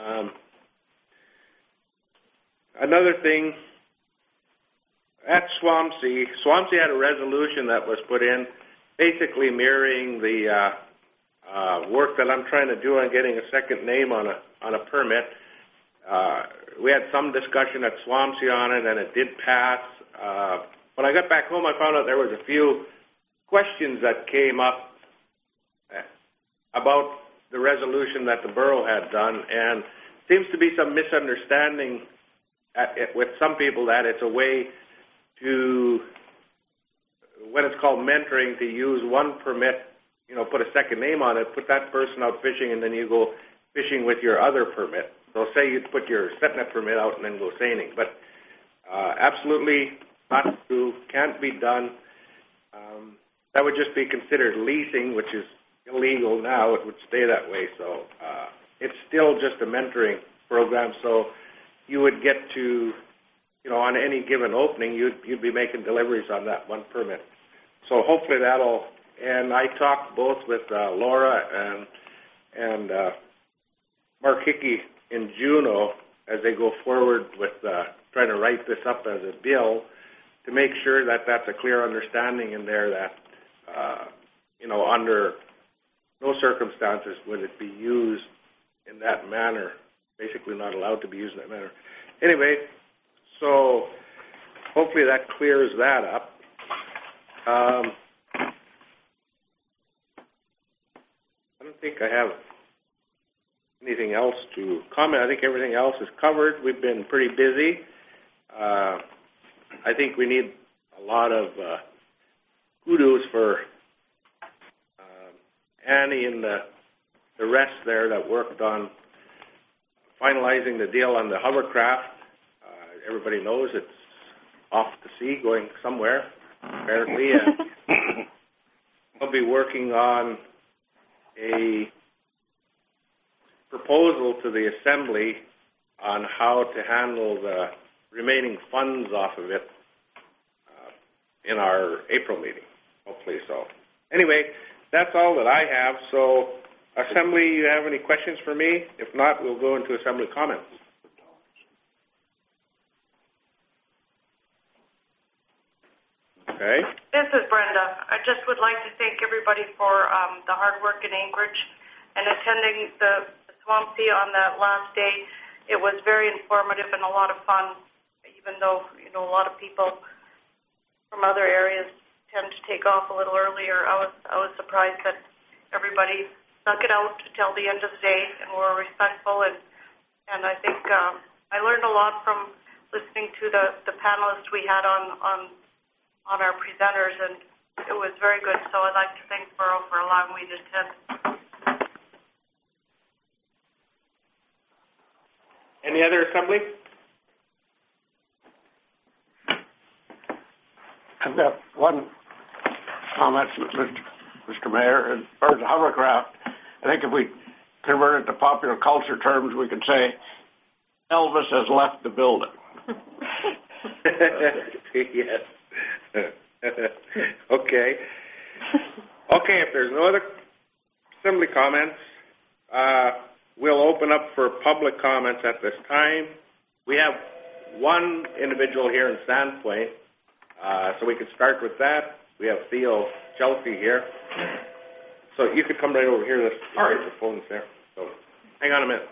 Another thing, at Swampsea had a resolution that was put in basically mirroring the work that I'm trying to do on getting a second name on a permit. We had some discussion at Swampsea on it, and it did pass. When I got back home, I found out there was a few questions that came up about the resolution that the borough had done, and seems to be some misunderstanding with some people that it's a way to, when it's called mentoring, to use one permit, put a second name on it, put that person out fishing, and then you go fishing with your other permit. So say you put your setnet permit out and then go seining. But absolutely not true, can't be done. That would just be considered leasing, which is illegal now. It would stay that way. So it's still just a mentoring program. So you would get to, on any given opening, you'd be making deliveries on that one permit. So hopefully that'll, and I talked both with Laura and Mark Hickey in Juneau as they go forward with trying to write this up as a bill to make sure that that's a clear understanding in there that, under no circumstances would it be used in that manner, basically not allowed to be used in that manner. Anyway, so hopefully that clears that up. I don't think I have anything else to comment. I think everything else is covered. We've been pretty busy. I think we need a lot of kudos for Annie and the rest there that worked on finalizing the deal on the hovercraft. Everybody knows it's off to sea, going somewhere, apparently. And we'll be working on a proposal to the Assembly on how to handle the remaining funds off of it in our April meeting, hopefully so. Anyway, that's all that I have. So, Assembly, you have any questions for me? If not, we'll go into Assembly comments. Okay. This is Brenda. I just would like to thank everybody for the hard work in Anchorage and attending the Swampsea on that last day. It was very informative and a lot of fun, even though, a lot of people from other areas tend to take off a little earlier. I was surprised that everybody stuck it out till the end of the day and were respectful and And I think I learned a lot from listening to the panelists we had on our presenters, and it was very good. So I'd like to thank Borough for allowing me to attend. Any other assembly? I've got one comment, Mr. Mayor, as far as the hovercraft. I think if we convert it to popular culture terms, we could say Elvis has left the building. Yes. Okay. Okay, if there's no other assembly comments, we'll open up for public comments at this time. We have one individual here in Sandpoint, so we could start with that. We have Theo Chelsea here. So you could come right over here. The phone's there. So hang on a minute.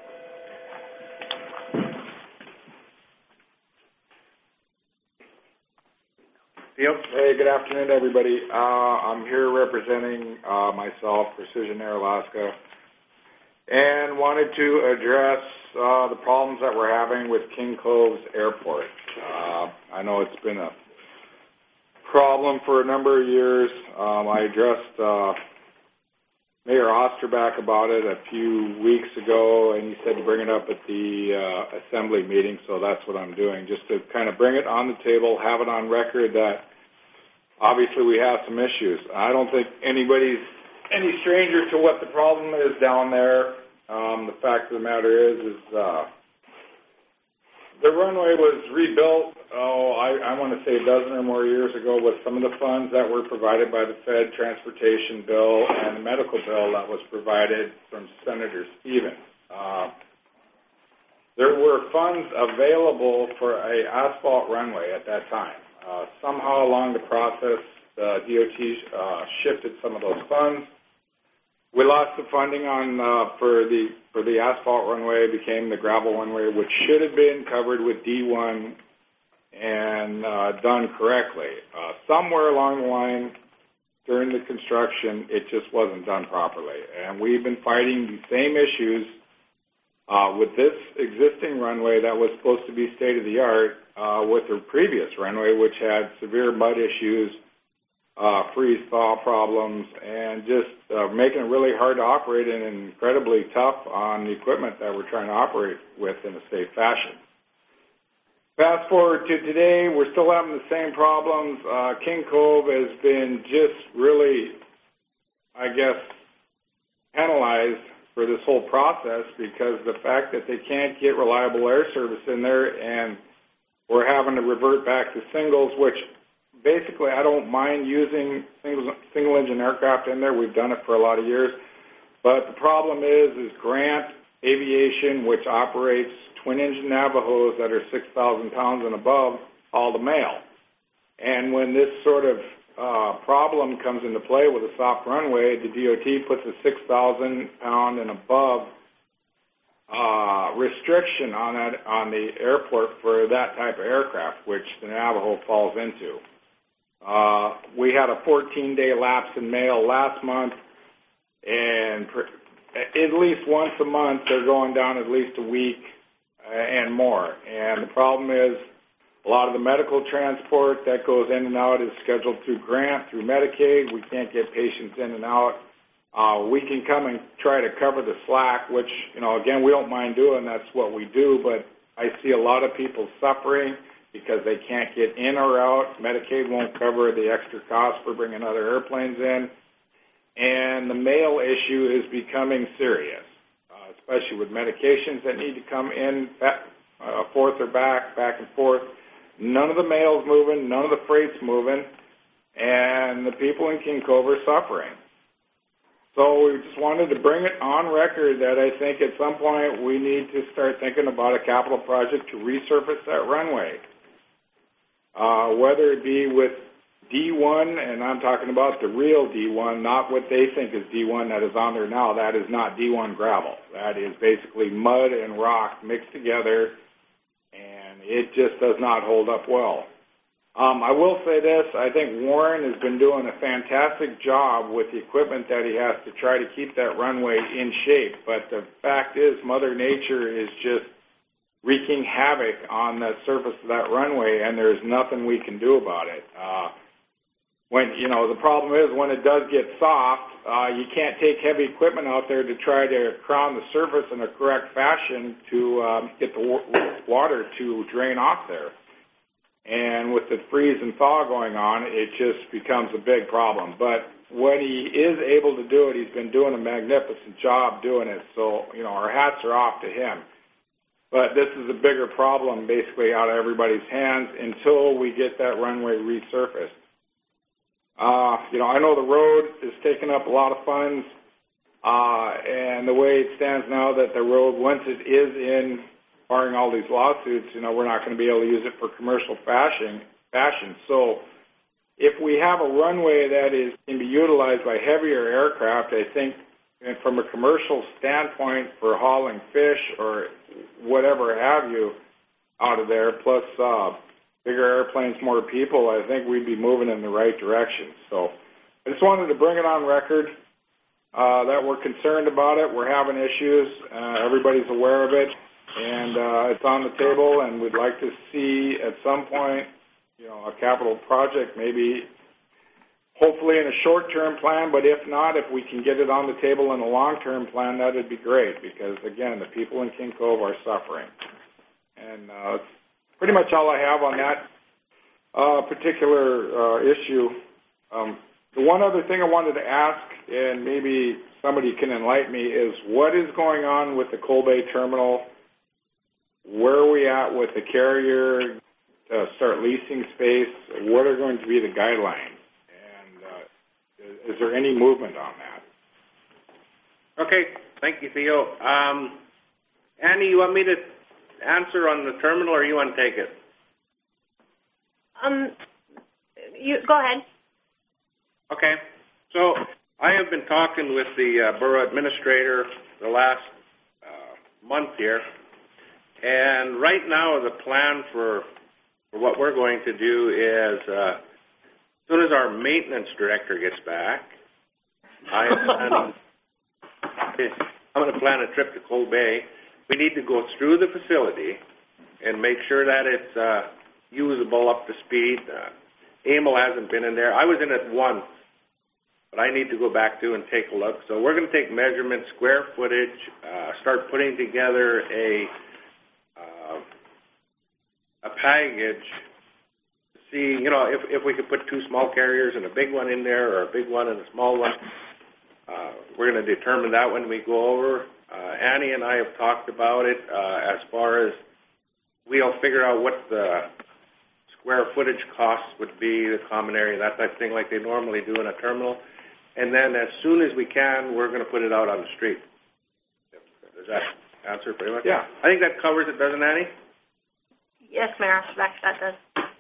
Theo? Hey, good afternoon, everybody. I'm here representing myself, Precision Air Alaska, and wanted to address the problems that we're having with King Cove's airport. I know it's been a problem for a number of years. I addressed Mayor Osterback about it a few weeks ago, and he said to bring it up at the assembly meeting, so that's what I'm doing, just to kind of bring it on the table, have it on record that obviously we have some issues. I don't think anybody's any stranger to what the problem is down there. The fact of the matter is the runway was rebuilt, I want to say a dozen or more years ago with some of the funds that were provided by the Fed transportation bill and the medical bill that was provided from Senator Stevens. There were funds available for an asphalt runway at that time. Somehow along the process, the DOT shifted some of those funds. We lost the funding on for the asphalt runway, became the gravel runway, which should have been covered with D1 and done correctly. Somewhere along the line during the construction, it just wasn't done properly. And we've been fighting the same issues with this existing runway that was supposed to be state-of-the-art with the previous runway, which had severe mud issues, freeze-thaw problems, and just making it really hard to operate and incredibly tough on the equipment that we're trying to operate with in a safe fashion. Fast forward to today, we're still having the same problems. King Cove has been just really, I guess, penalized for this whole process because the fact that they can't get reliable air service in there, and we're having to revert back to singles, which basically I don't mind using single-engine aircraft in there. We've done it for a lot of years. But the problem is Grant Aviation, which operates twin-engine Navajos that are 6,000 pounds and above, haul the mail. And when this sort of problem comes into play with a soft runway, the DOT puts a 6,000-pound and above restriction on the airport for that type of aircraft, which the Navajo falls into. We had a 14-day lapse in mail last month, and at least once a month they're going down at least a week and more. And the problem is a lot of the medical transport that goes in and out is scheduled through Grant, through Medicaid. We can't get patients in and out. We can come and try to cover the slack, which, again, we don't mind doing. That's what we do. But I see a lot of people suffering because they can't get in or out. Medicaid won't cover the extra cost for bringing other airplanes in. And the mail issue is becoming serious, especially with medications that need to come in forth or back and forth. None of the mail's moving, none of the freight's moving, and the people in King Cove are suffering. So we just wanted to bring it on record that I think at some point we need to start thinking about a capital project to resurface that runway. Whether it be with D1, and I'm talking about the real D1, not what they think is D1 that is on there now. That is not D1 gravel. That is basically mud and rock mixed together, and it just does not hold up well. I will say this, I think Warren has been doing a fantastic job with the equipment that he has to try to keep that runway in shape, but the fact is Mother Nature is just wreaking havoc on the surface of that runway, and there's nothing we can do about it. The problem is when it does get soft, you can't take heavy equipment out there to try to crown the surface in a correct fashion to get the water to drain off there. And with the freeze and thaw going on, it just becomes a big problem. But when he is able to do it, he's been doing a magnificent job doing it. So, our hats are off to him. But this is a bigger problem basically out of everybody's hands until we get that runway resurfaced. I know the road is taking up a lot of funds, and the way it stands now that the road, once it is in, barring all these lawsuits, we're not going to be able to use it for commercial fashion. So if we have a runway that can be utilized by heavier aircraft, I think from a commercial standpoint for hauling fish or whatever have you out of there, plus bigger airplanes, more people, I think we'd be moving in the right direction. So I just wanted to bring it on record that we're concerned about it. We're having issues. Everybody's aware of it, and it's on the table, and we'd like to see at some point, a capital project, maybe hopefully in a short-term plan, but if not, if we can get it on the table in a long-term plan, that would be great because, again, the people in King Cove are suffering. And that's pretty much all I have on that particular issue. The one other thing I wanted to ask, and maybe somebody can enlighten me, is what is going on with the Coal Bay Terminal? Where are we at with the carrier to start leasing space? What are going to be the guidelines? Is there any movement on that? Okay, thank you, Theo. Annie, you want me to answer on the terminal, or you want to take it? You go ahead. Okay. So I have been talking with the borough administrator the last month here, and right now the plan for what we're going to do is as soon as our maintenance director gets back, I'm going to plan a trip to Coal Bay. We need to go through the facility and make sure that it's usable up to speed. Emil hasn't been in there. I was in it once, but I need to go back to and take a look. So we're going to take measurements, square footage, start putting together a package to see, if we could put two small carriers and a big one in there or a big one and a small one. We're going to determine that when we go over. Annie and I have talked about it as far as we'll figure out what the square footage costs would be, the common area, that type of thing, like they normally do in a terminal. And then as soon as we can, we're going to put it out on the street. Does that answer pretty much? Yeah. I think that covers it, doesn't it, Annie? Yes, Mayor Osterbeck, that does.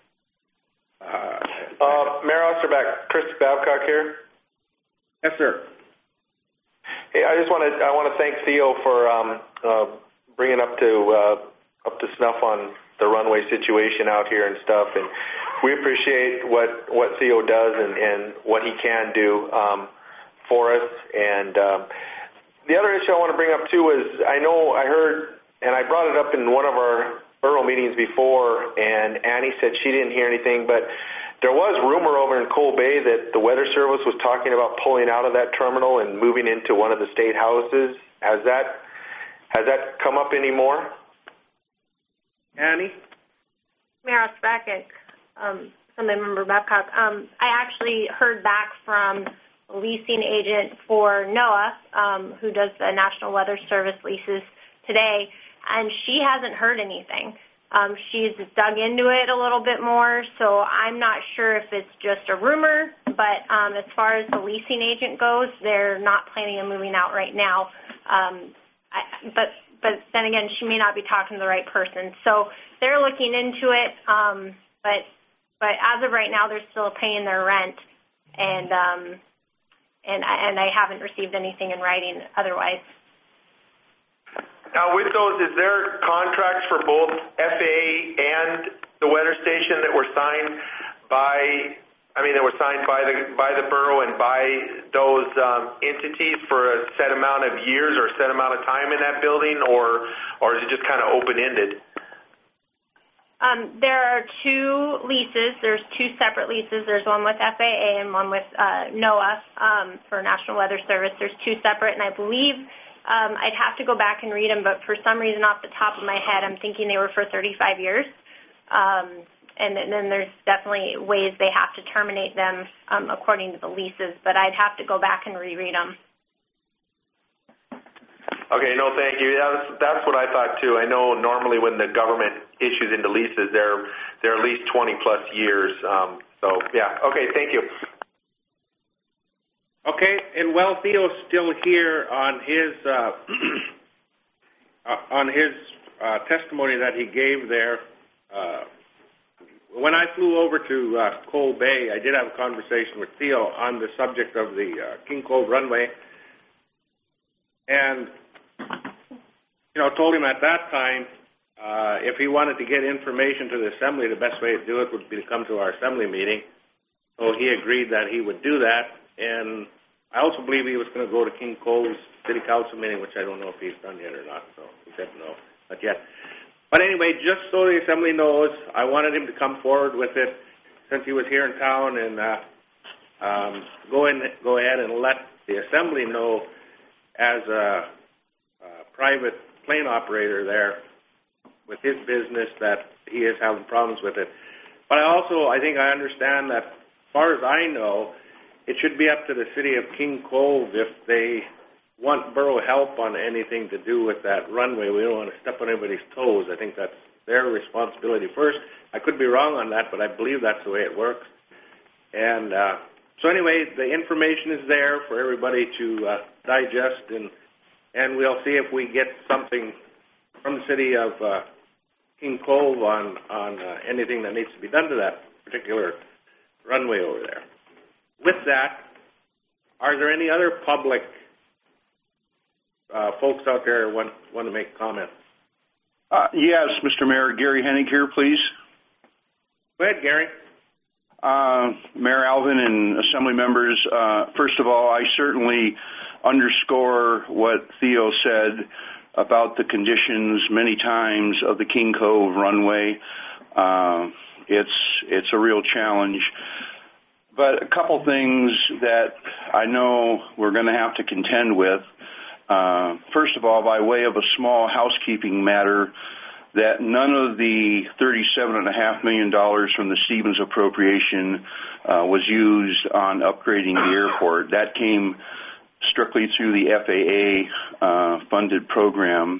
Mayor Osterbeck, Chris Babcock here. Yes, sir. Hey, I want to thank Theo for bringing up to snuff on the runway situation out here and stuff, and we appreciate what Theo does and what he can do for us. And the other issue I want to bring up too is I heard, and I brought it up in one of our borough meetings before, and Annie said she didn't hear anything, but there was rumor over in Coal Bay that the Weather Service was talking about pulling out of that terminal and moving into one of the state houses. Has that come up anymore? Annie? Mayor Osterbeck, Assembly Member Babcock. I actually heard back from a leasing agent for NOAA, who does the National Weather Service leases today, and she hasn't heard anything. She's dug into it a little bit more, so I'm not sure if it's just a rumor, but as far as the leasing agent goes, they're not planning on moving out right now. But then again, she may not be talking to the right person. So they're looking into it, but as of right now, they're still paying their rent, and I haven't received anything in writing otherwise. Now, with those, is there contracts for both FAA and the weather station that were signed by the borough and by those entities for a set amount of years or a set amount of time in that building, or is it just kind of open-ended? There are two leases. There's two separate leases. There's one with FAA and one with NOAA for National Weather Service. There's two separate, and I believe I'd have to go back and read them, but for some reason off the top of my head, I'm thinking they were for 35 years. And then there's definitely ways they have to terminate them according to the leases, but I'd have to go back and reread them. Okay, no, thank you. That's what I thought too. I know normally when the government issues into leases, they're at least 20 plus years. So yeah, okay, thank you. Okay, and while Theo's still here on his testimony that he gave there, when I flew over to Coal Bay, I did have a conversation with Theo on the subject of the King Cove runway, and told him at that time if he wanted to get information to the assembly, the best way to do it would be to come to our assembly meeting. So he agreed that he would do that, and I also believe he was going to go to King Cove's city council meeting, which I don't know if he's done yet or not, so he said no, not yet. But anyway, just so the assembly knows, I wanted him to come forward with it since he was here in town and go ahead and let the assembly know as a private plane operator there with his business that he is having problems with it. But I think I understand that, as far as I know, it should be up to the city of King Cove if they want borough help on anything to do with that runway. We don't want to step on anybody's toes. I think that's their responsibility first. I could be wrong on that, but I believe that's the way it works. And so anyway, the information is there for everybody to digest, and we'll see if we get something from the city of King Cove on anything that needs to be done to that particular runway over there. With that, are there any other public folks out there want to make comments? Yes, Mr. Mayor. Gary Hennig here, please. Go ahead, Gary. Mayor Alvin and Assembly members, first of all, I certainly underscore what Theo said about the conditions many times of the King Cove runway. It's a real challenge. But a couple things that I know we're going to have to contend with. First of all, by way of a small housekeeping matter, that none of the $37.5 million from the Stevens appropriation was used on upgrading the airport. That came strictly through the FAA funded program.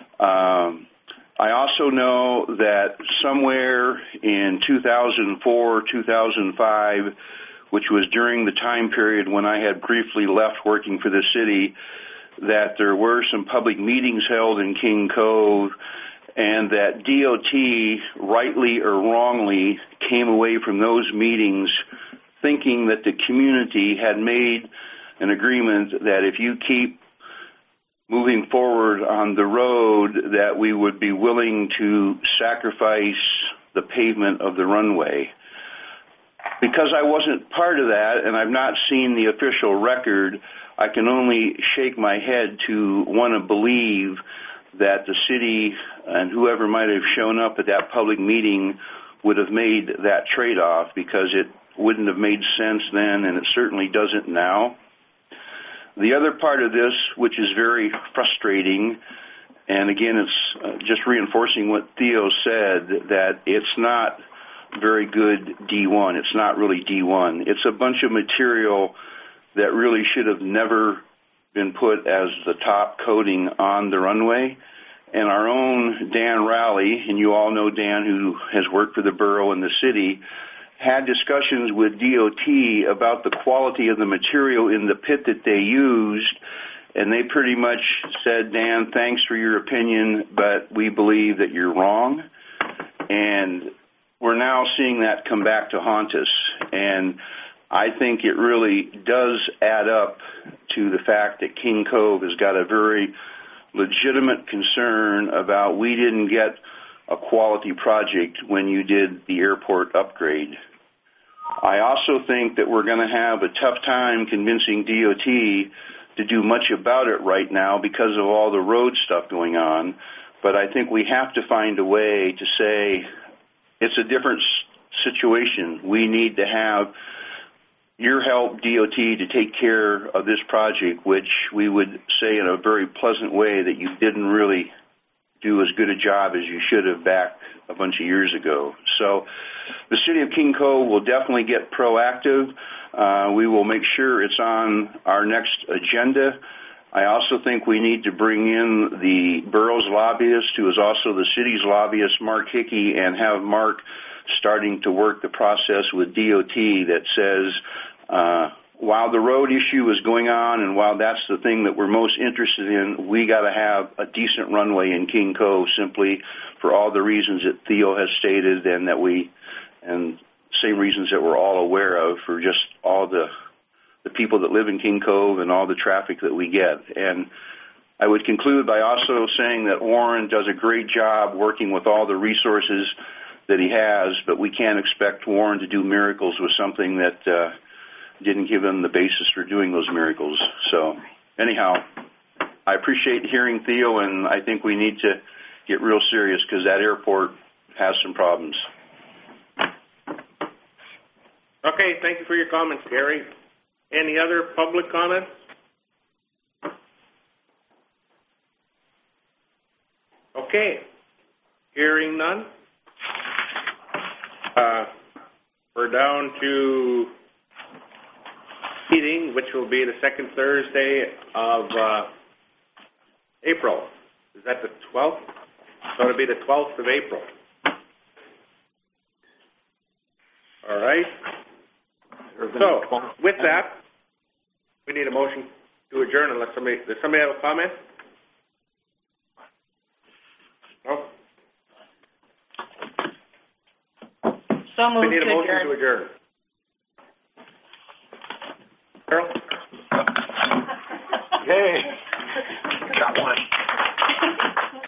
I also know that somewhere in 2004, 2005, which was during the time period when I had briefly left working for the city, that there were some public meetings held in King Cove, and that DOT, rightly or wrongly, came away from those meetings thinking that the community had made an agreement that if you keep moving forward on the road, that we would be willing to sacrifice the pavement of the runway. Because I wasn't part of that, and I've not seen the official record, I can only shake my head to want to believe that the city and whoever might have shown up at that public meeting would have made that trade-off, because it wouldn't have made sense then, and it certainly doesn't now. The other part of this, which is very frustrating, and again, it's just reinforcing what Theo said, that it's not very good D1. It's not really D1. It's a bunch of material that really should have never been put as the top coating on the runway. And our own Dan Rowley, and you all know Dan, who has worked for the borough and the city, had discussions with DOT about the quality of the material in the pit that they used, and they pretty much said, Dan, thanks for your opinion, but we believe that you're wrong. And we're now seeing that come back to haunt us. And I think it really does add up to the fact that King Cove has got a very legitimate concern about we didn't get a quality project when you did the airport upgrade. I also think that we're going to have a tough time convincing DOT to do much about it right now because of all the road stuff going on. But I think we have to find a way to say it's a different situation. We need to have your help, DOT, to take care of this project, which we would say in a very pleasant way that you didn't really do as good a job as you should have back a bunch of years ago. So the City of King Cove will definitely get proactive. We will make sure it's on our next agenda. I also think we need to bring in the borough's lobbyist, who is also the city's lobbyist, Mark Hickey, and have Mark starting to work the process with DOT that says, while the road issue is going on and while that's the thing that we're most interested in, we got to have a decent runway in King Cove, simply for all the reasons that Theo has stated, and same reasons that we're all aware of for just all the people that live in King Cove and all the traffic that we get. And I would conclude by also saying that Warren does a great job working with all the resources that he has, but we can't expect Warren to do miracles with something that didn't give him the basis for doing those miracles. So anyhow, I appreciate hearing Theo, and I think we need to get real serious because that airport has some problems. Okay, thank you for your comments, Gary. Any other public comments? Okay, hearing none. We're down to meeting, which will be the second Thursday of April. Is that the 12th? So it'll be the 12th of April. All right. So, with that, we need a motion to adjourn unless does somebody have a comment? No? So moved we need a motion to adjourn.